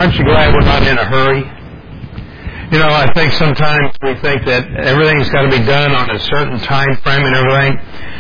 Aren't you glad we're not in a hurry? You know, I think sometimes we think that everything's got to be done on a certain time frame and everything.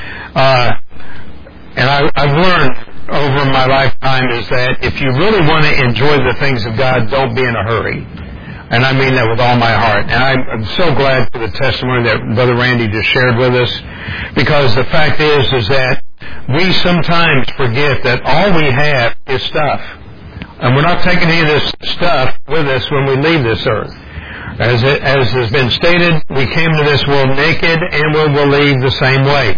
And I've learned over my lifetime is that if you really want to enjoy the things of God, don't be in a hurry. And I mean that with all my heart. And I'm so glad for the testimony that Brother Randy just shared with us, because the fact is that we sometimes forget that all we have is stuff. And we're not taking any of this stuff with us when we leave this earth. As has been stated, we came to this world naked and we'll leave the same way.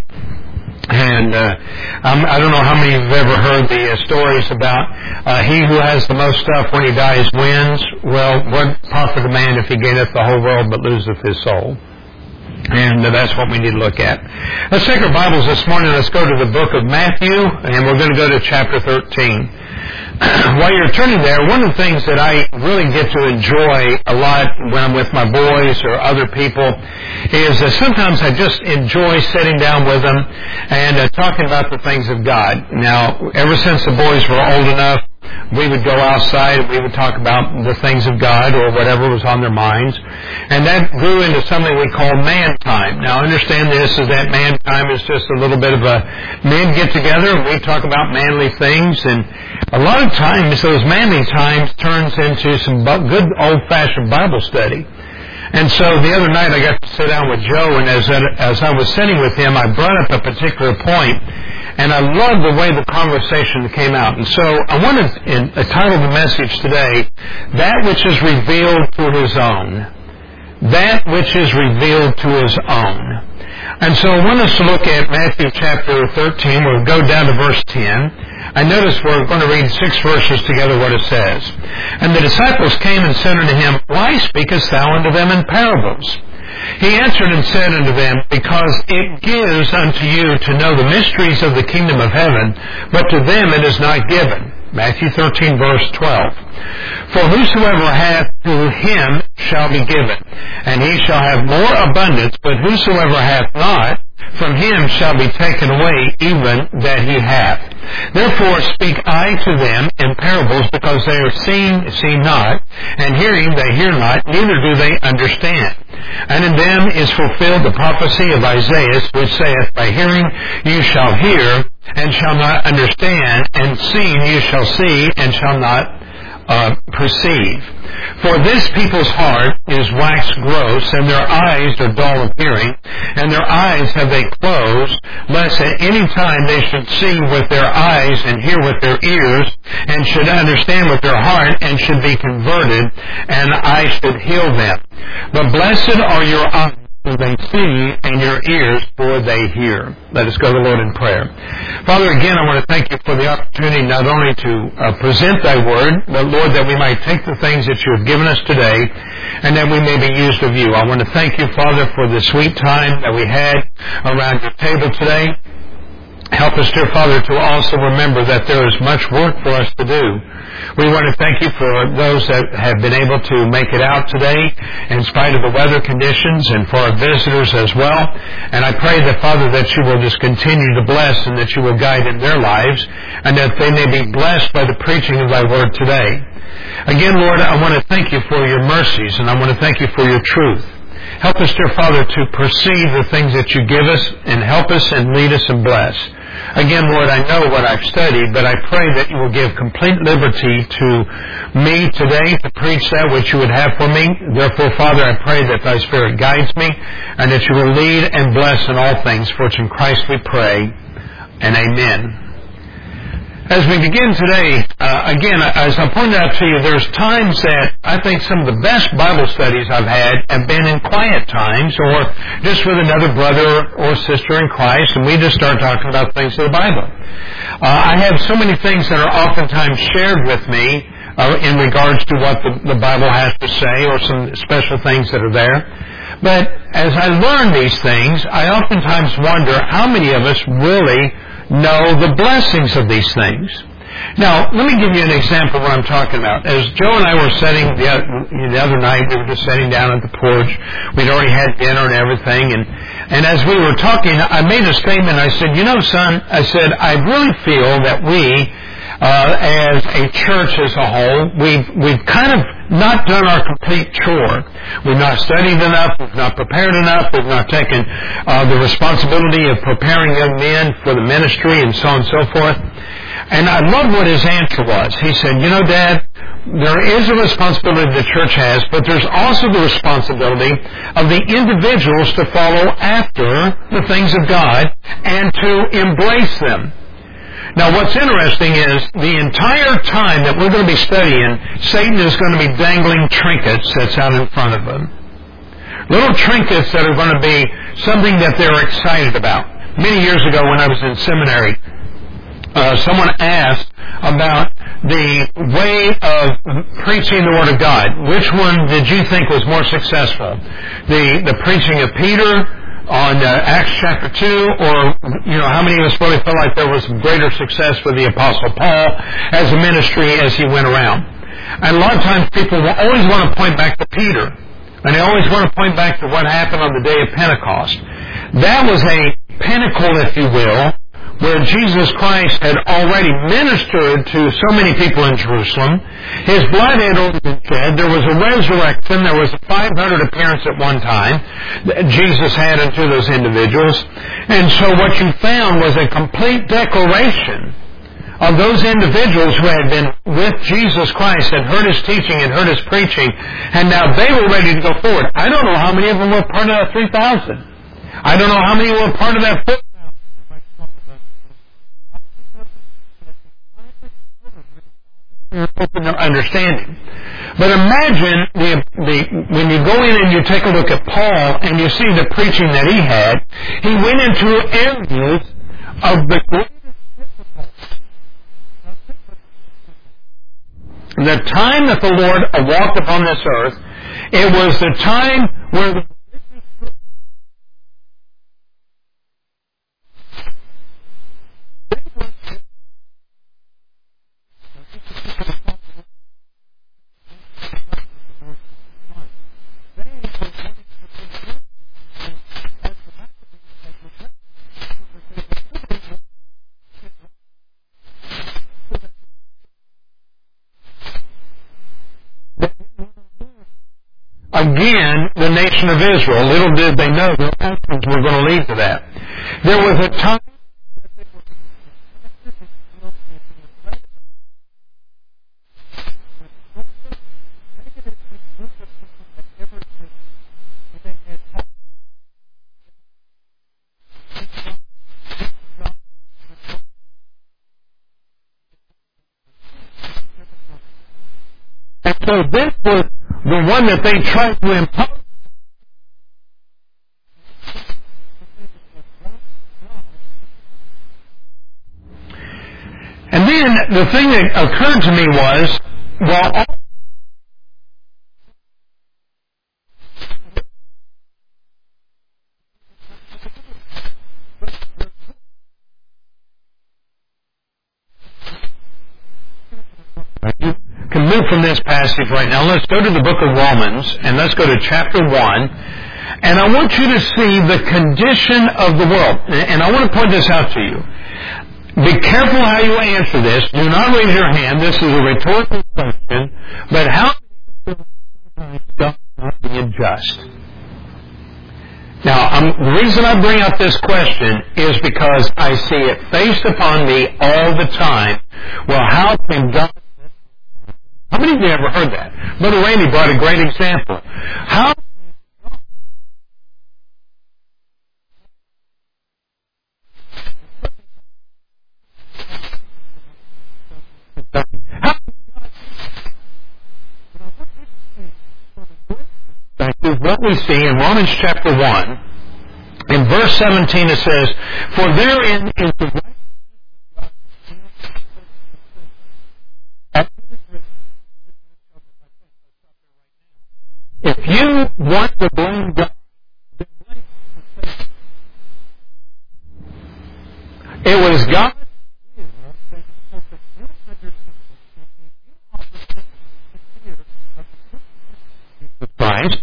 And I don't know how many of you have ever heard the stories about he who has the most stuff when he dies wins. Well, what profit a man if he gaineth the whole world but loseth his soul? And that's what we need to look at. Let's take our Bibles this morning. Let's go to the book of Matthew, and we're going to go to chapter 13. While you're turning there, one of the things that I really get to enjoy a lot when I'm with my boys or other people is that sometimes I just enjoy sitting down with them and talking about the things of God. Now, ever since the boys were old enough, we would go outside and we would talk about the things of God or whatever was on their minds. And that grew into something we call man time. Now understand this is that man time is just a little bit of a men get together and we talk about manly things. And a lot of times those manly times turns into some good old-fashioned Bible study. And so the other night I got to sit down with Joe, and as I was sitting with him, I brought up a particular point. And I love the way the conversation came out. And so I want to title the message today, That Which is Revealed to His Own. That which is revealed to His own. And so I want us to look at Matthew chapter 13. We'll go down to verse 10. I notice we're going to read 6 verses together what it says. And the disciples came and said unto him, Why speakest thou unto them in parables? He answered and said unto them, Because it gives unto you to know the mysteries of the kingdom of heaven, but to them it is not given. Matthew 13, verse 12. For whosoever hath, to him shall be given, and he shall have more abundance, but whosoever hath not, from him shall be taken away even that he hath. Therefore speak I to them in parables, because they are seeing, see not, and hearing, they hear not, neither do they understand. And in them is fulfilled the prophecy of Isaiah, which saith, By hearing you shall hear, and shall not understand, and seeing you shall see, and shall not perceive. For this people's heart is waxed gross, and their eyes are dull of hearing, and their eyes have they closed, lest at any time they should see with their eyes, and hear with their ears, and should understand with their heart, and should be converted, and I should heal them. But blessed are your eyes, for they see, and your ears, for they hear. Let us go to the Lord in prayer. Father, again, I want to thank you for the opportunity not only to present thy word, but, Lord, that we might take the things that you have given us today, and that we may be used of you. I want to thank you, Father, for the sweet time that we had around your table today. Help us, dear Father, to also remember that there is much work for us to do. We want to thank you for those that have been able to make it out today in spite of the weather conditions, and for our visitors as well. And I pray that, Father, that you will just continue to bless, and that you will guide in their lives, and that they may be blessed by the preaching of thy word today. Again, Lord, I want to thank you for your mercies, and I want to thank you for your truth. Help us, dear Father, to perceive the things that you give us, and help us and lead us and bless. Again, Lord, I know what I've studied, but I pray that you will give complete liberty to me today to preach that which you would have for me. Therefore, Father, I pray that thy Spirit guides me, and that you will lead and bless in all things. For it's in Christ we pray, and amen. As we begin today, again, as I pointed out to you, there's times that I think some of the best Bible studies I've had have been in quiet times, or just with another brother or sister in Christ, and we just start talking about things of the Bible. I have so many things that are oftentimes shared with me in regards to what the Bible has to say, or some special things that are there. But as I learn these things, I oftentimes wonder how many of us really know the blessings of these things. Now, let me give you an example of what I'm talking about. As Joe and I were sitting the other night, we were just sitting down at the porch. We'd already had dinner and everything, and as we were talking, I made a statement. I said, you know, son, I said, I really feel that we as a church as a whole, we've kind of not done our complete chore. We've not studied enough. We've not prepared enough. We've not taken the responsibility of preparing young men for the ministry and so on and so forth. And I love what his answer was. He said, you know, Dad, there is a responsibility the church has, but there's also the responsibility of the individuals to follow after the things of God and to embrace them. Now, what's interesting is the entire time that we're going to be studying, Satan is going to be dangling trinkets that's out in front of them. Little trinkets that are going to be something that they're excited about. Many years ago when I was in seminary, someone asked about the way of preaching the Word of God. Which one did you think was more successful? The preaching of Peter on Acts chapter 2, or, you know, how many of us really feel like there was greater success with the Apostle Paul as a ministry as he went around? And a lot of times people will always want to point back to Peter, and they always want to point back to what happened on the day of Pentecost. That was a pinnacle, if you will, where Jesus Christ had already ministered to so many people in Jerusalem. His blood had already been shed. There was a resurrection. There was a 500 appearance at one time that Jesus had unto those individuals. And so what you found was a complete declaration of those individuals who had been with Jesus Christ, had heard His teaching and heard His preaching, and now they were ready to go forward. I don't know how many of them were part of that 3,000. I don't know how many were part of that 4,000. Open their understanding. But imagine when you go in and you take a look at Paul and you see the preaching that he had, he went into areas of the time that the Lord walked upon this earth. It was the time where the again, the nation of Israel. Little did they know their actions were going to lead to that. There was a time and so this was the one that they tried to impose. And then the thing that occurred to me was, well, you can move from this passage right now. Let's go to the book of Romans, and let's go to chapter 1. And I want you to see the condition of the world. And I want to point this out to you. Be careful how you answer this. Do not raise your hand. This is a rhetorical question. But how God not being just? Now, the reason I bring up this question is because I see it faced upon me all the time. Well, how can God... How many of you ever heard that? Brother Randy brought a great example. How is what we see in Romans chapter 1. In verse 17 it says, "For therein is the righteousness of God." If you want to blame God, it was God. Christ,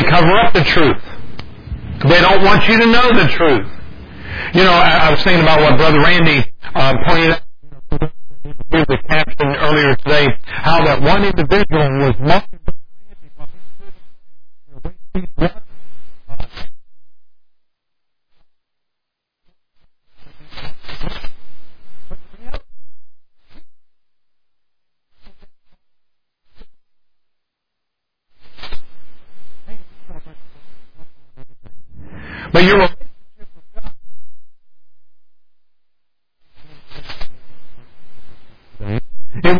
cover up the truth. They don't want you to know the truth. You know, I was thinking about what Brother Randy pointed out with the caption earlier today, how that one individual was mocking but your relationship with God.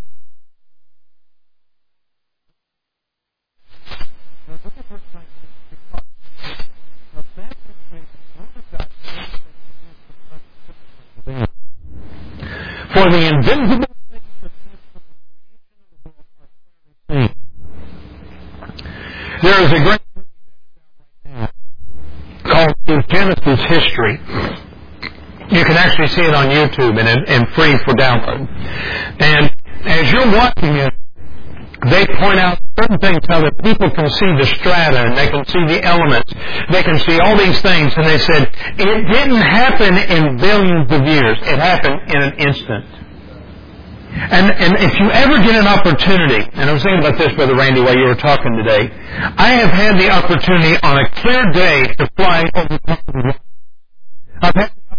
For the invisible things. There is a great called Genesis History. You can actually see it on YouTube and free for download. And as you're watching it, they point out certain things how that people can see the strata and they can see the elements. They can see all these things. And they said, it didn't happen in billions of years. It happened in an instant. And if you ever get an opportunity, and I was thinking about this, Brother Randy, while you were talking today, I have had the opportunity on a clear day to fly over the top of the rock. I've had the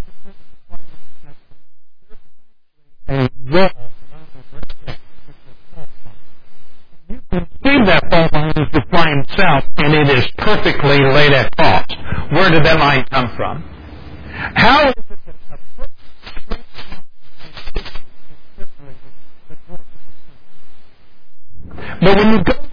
opportunity to fly you can see that fault line as you're flying south, and it is perfectly laid across. Where did that line come from? How is it that a perfect straight line but when you go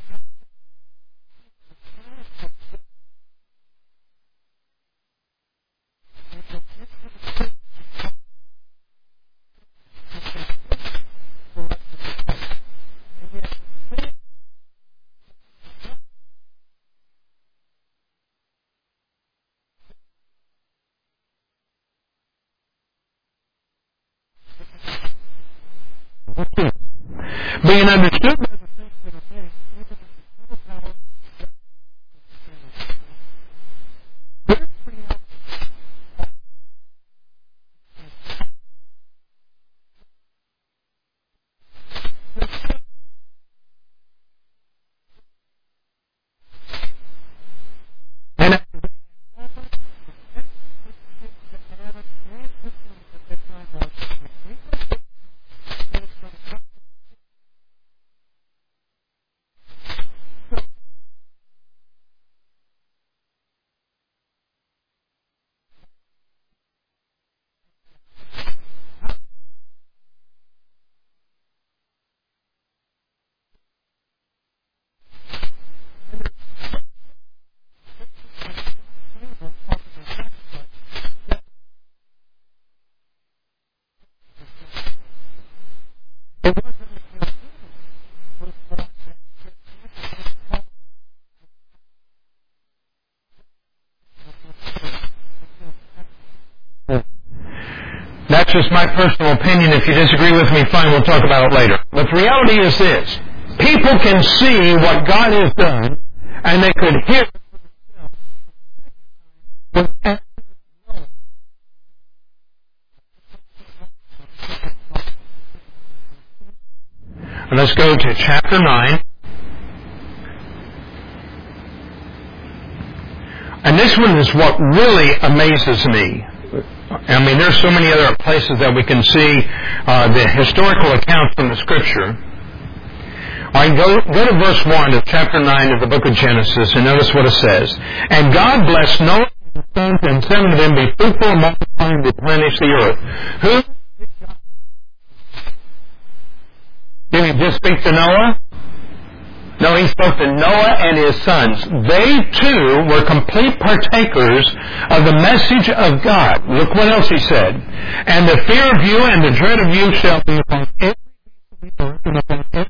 being understood by the things that are being, even if it's little power, there's reality. And after that, that's just my personal opinion. If you disagree with me, fine, we'll talk about it later. But the reality is this. People can see what God has done, and they could hear it for themselves. And let's go to chapter 9. And this one is what really amazes me. I mean, there's so many other places that we can see the historical accounts from the Scripture. All right, go to verse 1 of chapter 9 of the book of Genesis, and notice what it says. And God blessed Noah and his sons, and said unto them, be fruitful and multiply and replenish the earth. Who did he just speak to Noah? No, he spoke to Noah and his sons. They, too, were complete partakers of the message of God. Look what else he said. And the fear of you and the dread of you shall be upon every beast of the earth and upon every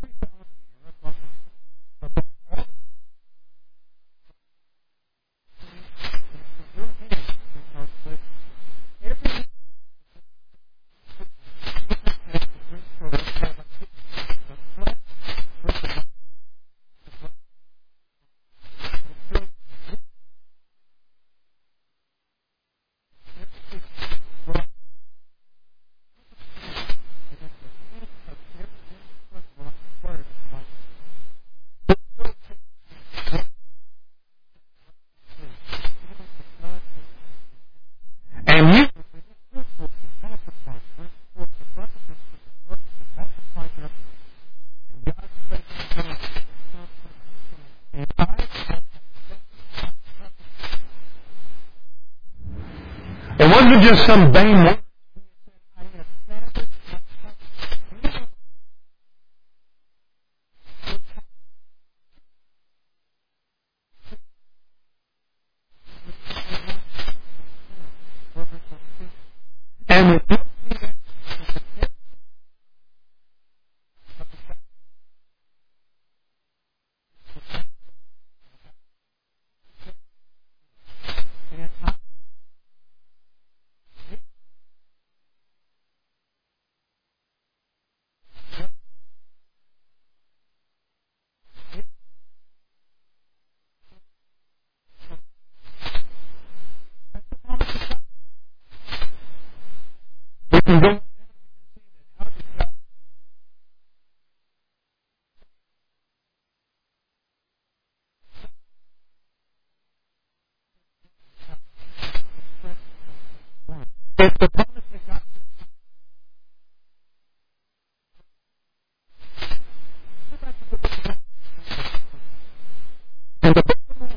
wasn't just some vain word. And we can go. It's the promise that God and the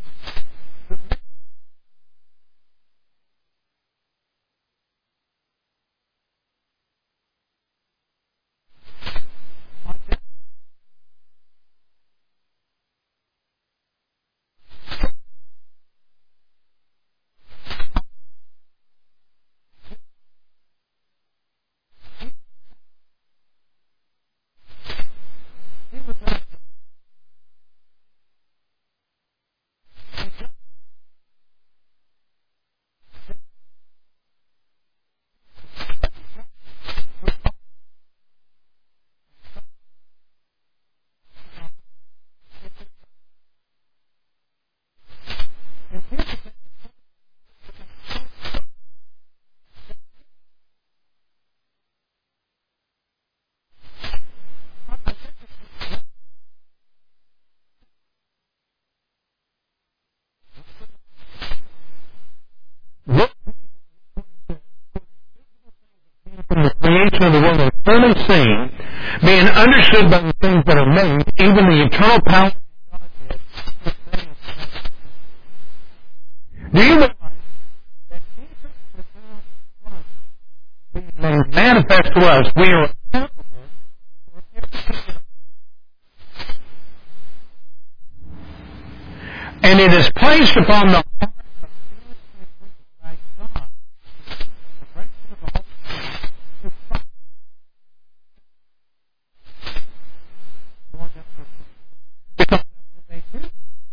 from the creation of the world are clearly seen, being understood by the things that are made, even the eternal power. Do you realize that being manifest to us, we are and it is placed upon the heart of God. Because they do.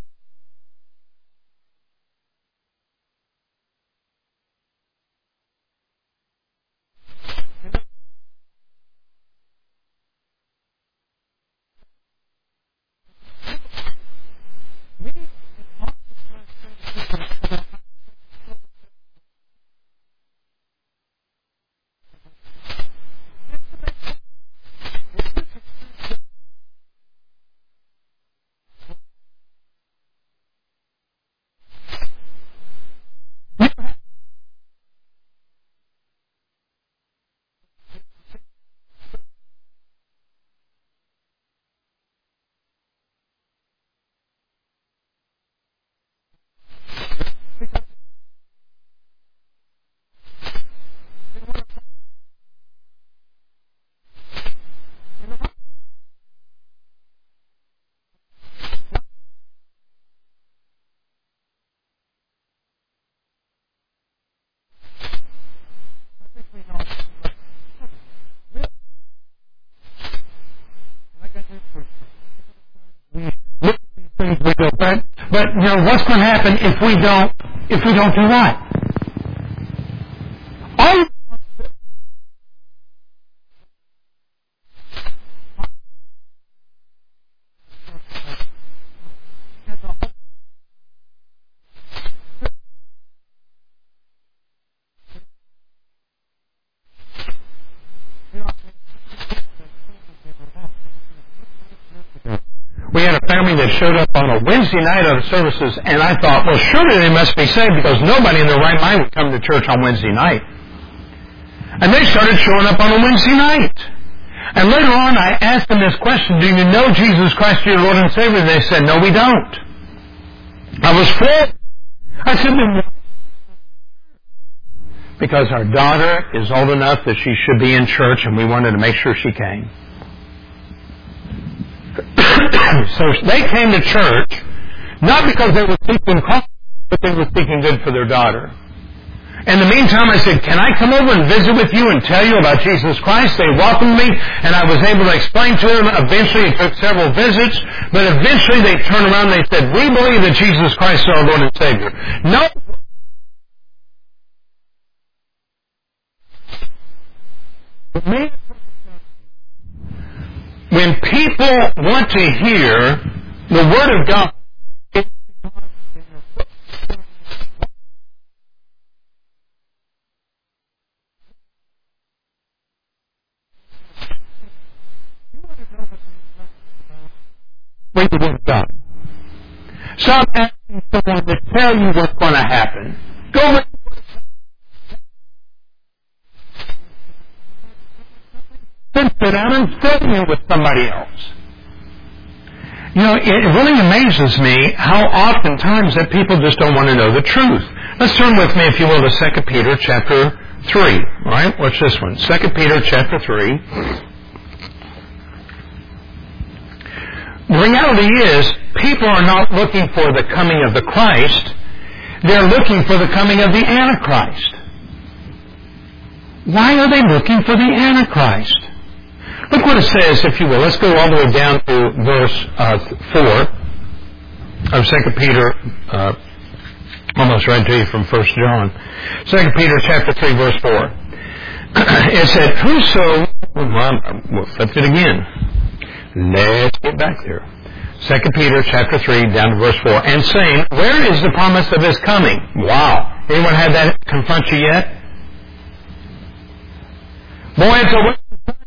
But you know what's going to happen if we don't do what? We had a family that showed up on a Wednesday night of the services, and I thought, well, surely they must be saved because nobody in their right mind would come to church on Wednesday night. And they started showing up on a Wednesday night. And later on, I asked them this question, do you know Jesus Christ your Lord and Savior? And they said, no, we don't. I was floored. I said, then because our daughter is old enough that she should be in church, and we wanted to make sure she came. So they came to church, not because they were seeking Christ, but they were seeking good for their daughter. In the meantime, I said, can I come over and visit with you and tell you about Jesus Christ? They welcomed me, and I was able to explain to them. Eventually, it took several visits, but eventually they turned around and they said, we believe that Jesus Christ is our Lord and Savior. No. When people want to hear the Word of God, read the Word of God. Stop asking someone to tell you what's going to happen. Go read the Word of God. Then sit down and study with somebody else. You know, it really amazes me how oftentimes that people just don't want to know the truth. Let's turn with me, if you will, to 2 Peter chapter 3. All right, watch this one. 2 Peter chapter 3. The reality is, people are not looking for the coming of the Christ. They're looking for the coming of the Antichrist. Why are they looking for the Antichrist? Look what it says, if you will. Let's go all the way down to verse 4 of 2 Peter, almost read to you from 1 John. 2 Peter chapter 3, verse 4. It said, we'll flip it again. Let's get back there. 2 Peter chapter 3, down to verse 4. And saying, where is the promise of his coming? Wow. Anyone had that confront you yet? Boy, it's a...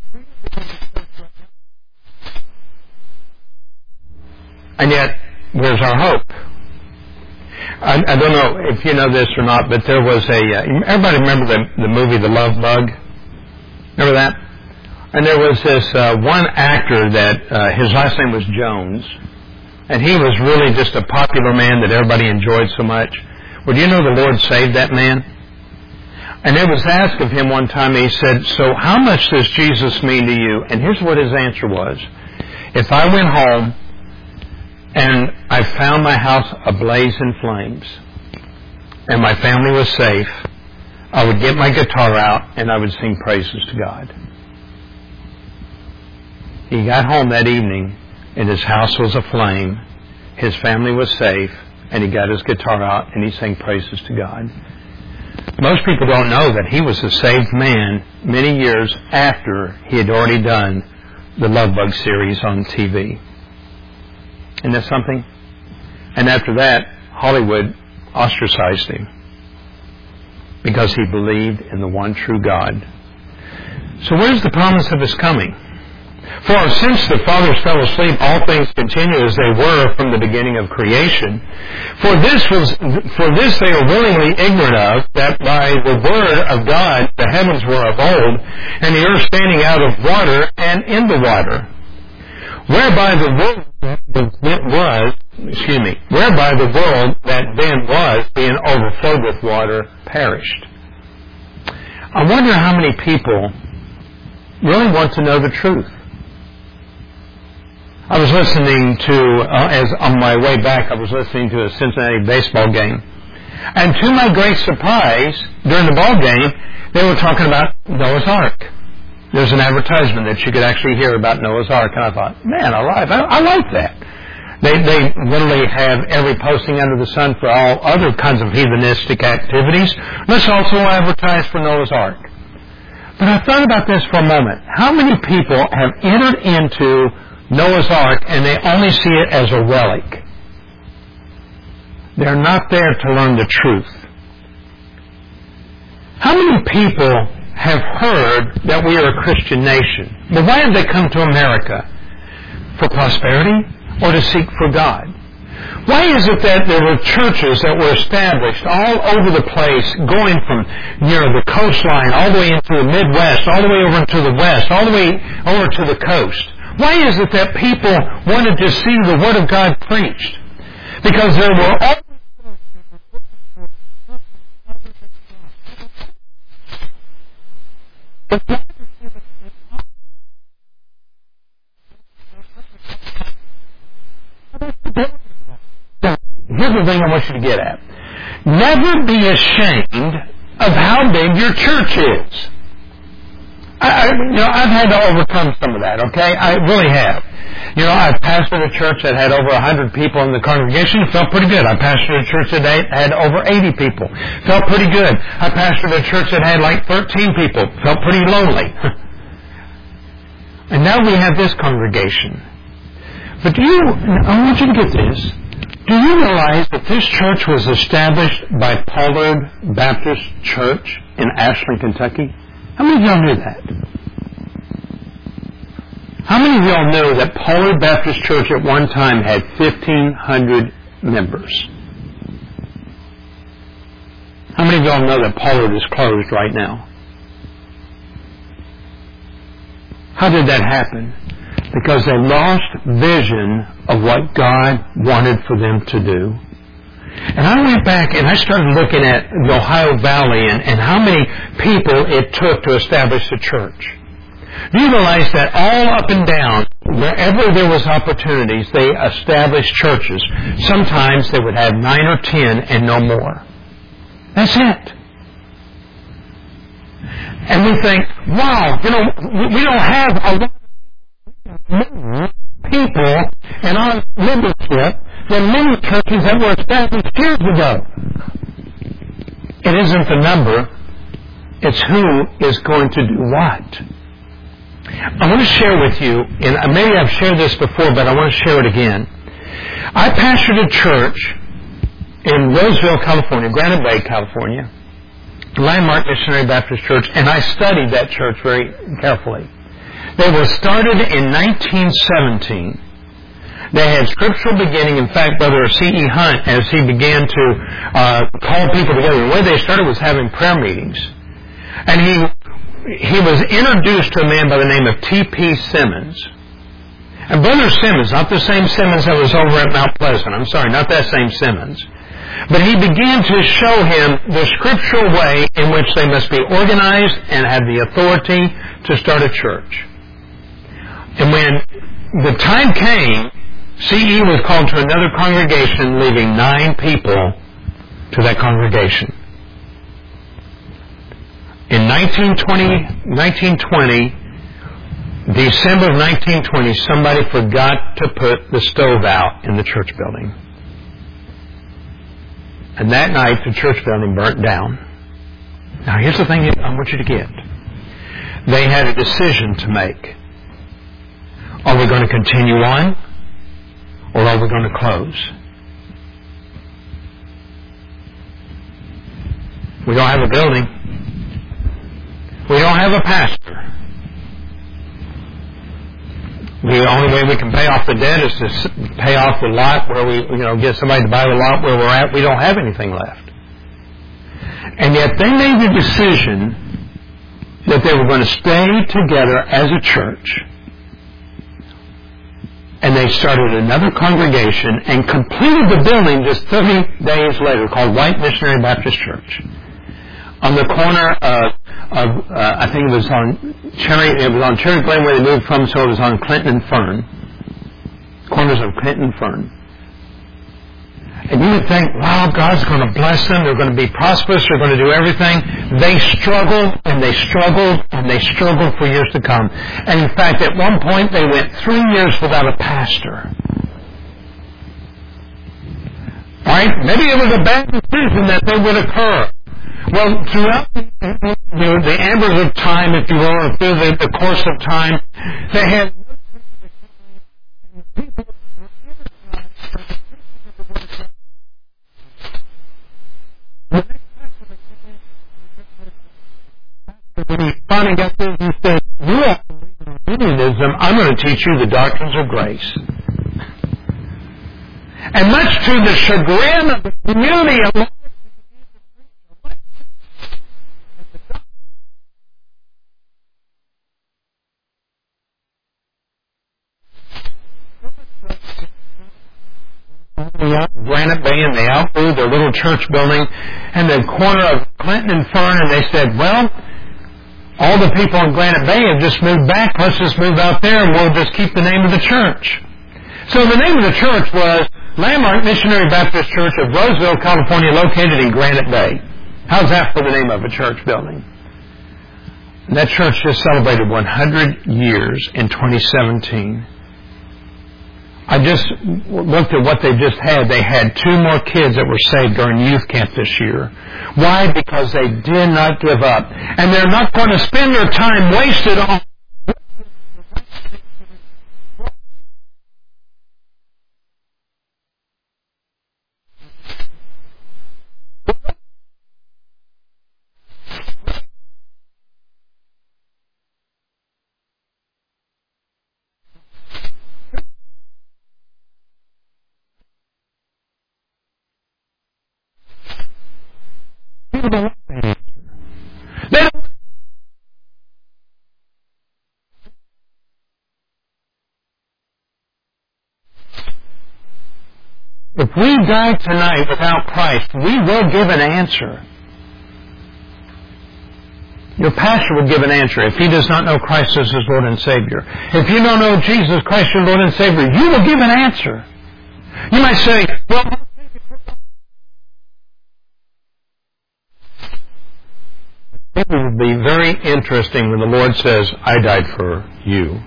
And yet, where's our hope? I don't know if you know this or not, but there was everybody remember the movie The Love Bug? Remember that? And there was this one actor that his last name was Jones, and he was really just a popular man that everybody enjoyed so much. Well, do you know the Lord saved that man? And it was asked of him one time, he said, so how much does Jesus mean to you? And here's what his answer was. If I went home and I found my house ablaze in flames and my family was safe, I would get my guitar out and I would sing praises to God. He got home that evening and his house was aflame, his family was safe, and he got his guitar out and he sang praises to God. Most people don't know that he was a saved man many years after he had already done the Love Bug series on TV. Isn't that something? And after that, Hollywood ostracized him because he believed in the one true God. So where's the promise of his coming? For since the fathers fell asleep, all things continue as they were from the beginning of creation. For this they are willingly ignorant of, that by the word of God the heavens were of old, and the earth standing out of water and in the water, whereby the world that then was, being overflowed with water, perished. I wonder how many people really want to know the truth. I was listening to, as on my way back, I was listening to a Cincinnati baseball game. And to my great surprise, during the ball game, they were talking about Noah's Ark. There's an advertisement that you could actually hear about Noah's Ark, and I thought, man, alive, I like that. They literally have every posting under the sun for all other kinds of heathenistic activities. Let's also advertise for Noah's Ark. But I thought about this for a moment. How many people have entered into Noah's Ark and they only see it as a relic? They're not there to learn the truth. How many people have heard that we are a Christian nation? But why have they come to America? For prosperity or to seek for God? Why is it that there were churches that were established all over the place, going from near the coastline all the way into the Midwest, all the way over into the West, all the way over to the coast? Why is it that people wanted to see the Word of God preached? Because there were all Here's the thing I want you to get at. Never be ashamed of how big your church is. I've had to overcome some of that, okay? I really have. I pastored a church that had over 100 people in the congregation. It felt pretty good. I pastored a church that had over 80 people. Felt pretty good. I pastored a church that had like 13 people. Felt pretty lonely. And now we have this congregation. But I want you to get this. Do you realize that this church was established by Pollard Baptist Church in Ashland, Kentucky? How many of y'all knew that? How many of y'all know that Pollard Baptist Church at one time had 1,500 members? How many of y'all know that Pollard is closed right now? How did that happen? Because they lost vision of what God wanted for them to do. And I went back and I started looking at the Ohio Valley and how many people it took to establish a church. Do you realize that all up and down, wherever there was opportunities, they established churches. Sometimes they would have 9 or 10 and no more. That's it. And we think, wow, we don't have a lot of people in our membership than many churches that were established years ago. It isn't the number, it's who is going to do what. I want to share with you, and maybe I've shared this before, but I want to share it again. I pastored a church in Roseville, California, Granite Bay, California, Landmark Missionary Baptist Church, and I studied that church very carefully. They were started in 1917. They had scriptural beginning. In fact, Brother C.E. Hunt, as he began to call people together, the way they started was having prayer meetings. And he was introduced to a man by the name of T.P. Simmons. And Brother Simmons, not the same Simmons that was over at Mount Pleasant. I'm sorry, not that same Simmons. But he began to show him the scriptural way in which they must be organized and have the authority to start a church. And when the time came, C.E. was called to another congregation, leaving 9 people to that congregation. In 1920, December of 1920, somebody forgot to put the stove out in the church building. And that night, the church building burnt down. Now, here's the thing I want you to get. They had a decision to make. Are we going to continue on, or are we going to close? We don't have a building. We don't have a pastor. The only way we can pay off the debt is to pay off the lot where we, get somebody to buy the lot where we're at. We don't have anything left. And yet they made the decision that they were going to stay together as a church. And they started another congregation and completed the building just 30 days later, called White Missionary Baptist Church. On the corner of I think it was on Cherry Glen where they moved from, so it was on Clinton and Fern. Corners of Clinton and Fern. And you would think, wow, God's going to bless them, they're going to be prosperous, they're going to do everything. They struggled, and they struggled, and they struggled for years to come. And in fact, at one point, they went 3 years without a pastor. Right? Maybe it was a bad decision that they would occur. Well, throughout the ambers of time, if you will, or through the course of time, they had when he finally got there, he said, "You are Unionism. I'm going to teach you the doctrines of grace." And much to the chagrin of the community of Granite Bay, and they outgrew their little church building and the corner of Clinton and Fern, and they said, well, all the people in Granite Bay have just moved back. Let's just move out there and we'll just keep the name of the church. So the name of the church was Landmark Missionary Baptist Church of Roseville, California, located in Granite Bay. How's that for the name of a church building? And that church just celebrated 100 years in 2017. I just looked at what they just had. They had 2 more kids that were saved during youth camp this year. Why? Because they did not give up. And they're not going to spend their time wasted on If we die tonight without Christ, we will give an answer. Your pastor will give an answer if he does not know Christ as his Lord and Savior. If you don't know Jesus Christ your Lord and Savior, you will give an answer. You might say, well, it will be very interesting when the Lord says, I died for you.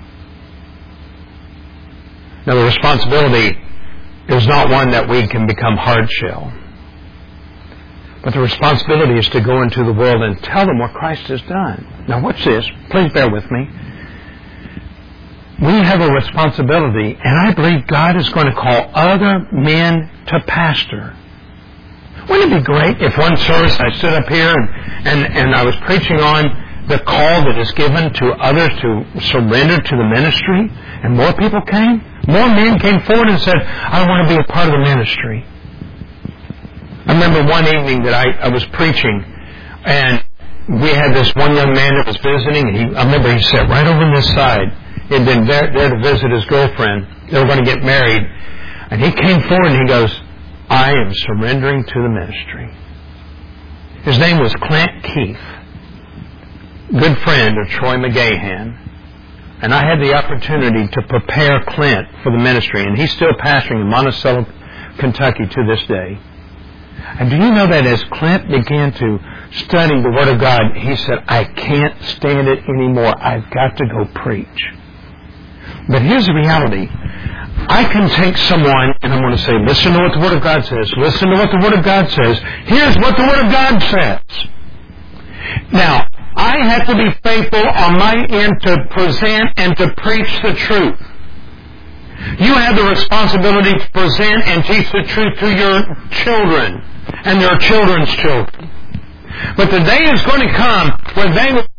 Now the responsibility is not one that we can become hard shell. But the responsibility is to go into the world and tell them what Christ has done. Now watch this. Please bear with me. We have a responsibility, and I believe God is going to call other men to pastor. Wouldn't it be great if one service I stood up here and I was preaching on the call that is given to others to surrender to the ministry, and more people came? More men came forward and said, I want to be a part of the ministry. I remember one evening that I was preaching, and we had this one young man that was visiting, and I remember he sat right over on this side. He'd been there to visit his girlfriend. They were going to get married. And he came forward and he goes, I am surrendering to the ministry. His name was Clint Keefe, good friend of Troy McGahan. And I had the opportunity to prepare Clint for the ministry, and he's still pastoring in Monticello, Kentucky to this day. And do you know that as Clint began to study the Word of God, he said, I can't stand it anymore. I've got to go preach. But here's the reality. I can take someone and I'm going to say, listen to what the Word of God says. Listen to what the Word of God says. Here's what the Word of God says. Now, I have to be faithful on my end to present and to preach the truth. You have the responsibility to present and teach the truth to your children and their children's children. But the day is going to come when they will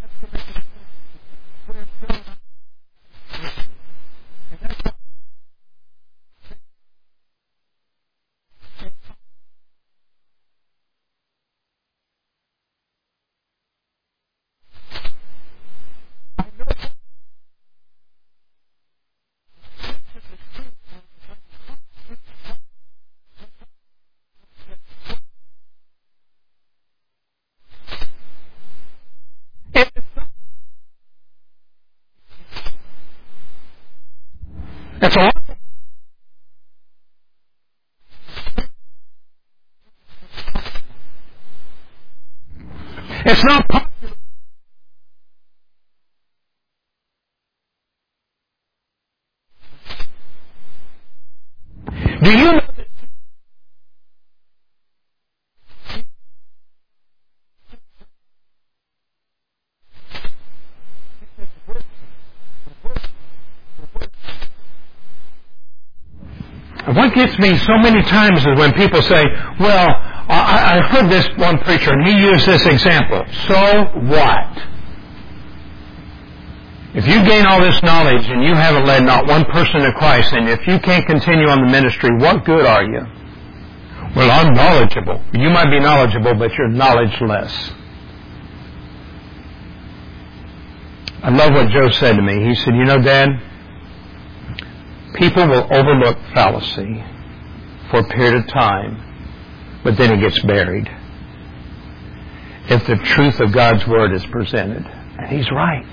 That's all. It's not possible. Do you know that what gets me so many times is when people say, well, I heard this one preacher and he used this example. So what? If you gain all this knowledge and you haven't led not one person to Christ, and if you can't continue on the ministry, what good are you? Well, I'm knowledgeable. You might be knowledgeable, but you're knowledgeless. I love what Joe said to me. He said, you know, Dad, people will overlook fallacy for a period of time, but then it gets buried if the truth of God's Word is presented. And he's right.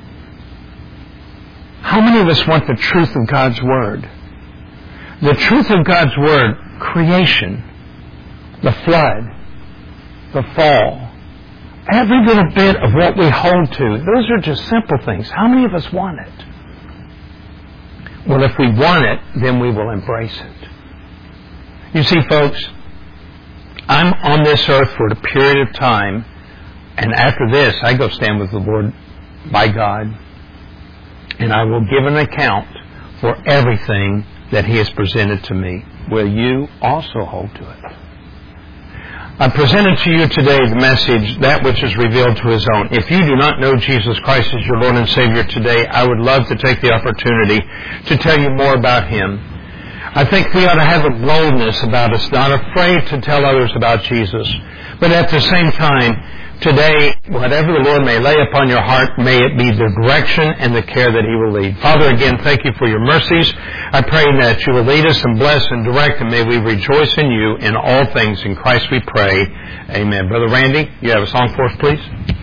How many of us want the truth of God's Word? The truth of God's Word, creation, the flood, the fall, every little bit of what we hold to, those are just simple things. How many of us want it? Well, if we want it, then we will embrace it. You see, folks, I'm on this earth for a period of time, and after this, I go stand with the Lord by God, and I will give an account for everything that He has presented to me. Will you also hold to it? I presented to you today the message, that which is revealed to His own. If you do not know Jesus Christ as your Lord and Savior today, I would love to take the opportunity to tell you more about Him. I think we ought to have a boldness about us, not afraid to tell others about Jesus. But at the same time, today, whatever the Lord may lay upon your heart, may it be the direction and the care that He will lead. Father, again, thank you for your mercies. I pray that you will lead us and bless and direct, and may we rejoice in you in all things. In Christ we pray. Amen. Brother Randy, you have a song for us, please?